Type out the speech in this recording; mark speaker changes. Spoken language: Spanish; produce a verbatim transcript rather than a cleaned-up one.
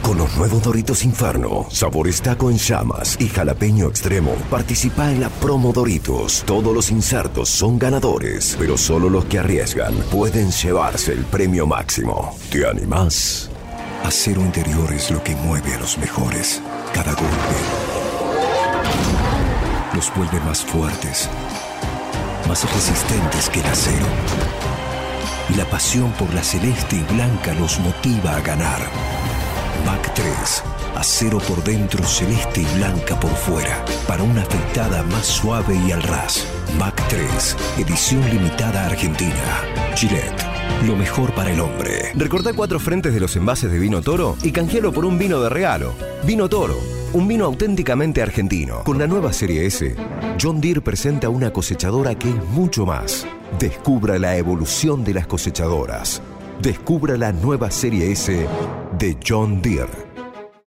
Speaker 1: Con los nuevos Doritos Inferno, sabores taco en llamas y jalapeño extremo, participa en la promo Doritos. Todos los insertos son ganadores, pero solo los que arriesgan pueden llevarse el premio máximo. ¿Te animás?
Speaker 2: Acero Interior es lo que mueve a los mejores. Cada golpe los vuelve más fuertes, más resistentes que el acero. Y la pasión por la celeste y blanca los motiva a ganar. Mac tres, acero por dentro, celeste y blanca por fuera, para una afeitada más suave y al ras. Mac tres, edición limitada argentina. Gillette, lo mejor para el hombre.
Speaker 1: Recortá cuatro frentes de los envases de vino Toro y canjealo por un vino de regalo. Vino Toro, un vino auténticamente argentino. Con la nueva Serie S, John Deere presenta una cosechadora que es mucho más. Descubra la evolución de las cosechadoras. Descubra la nueva Serie S de John Deere.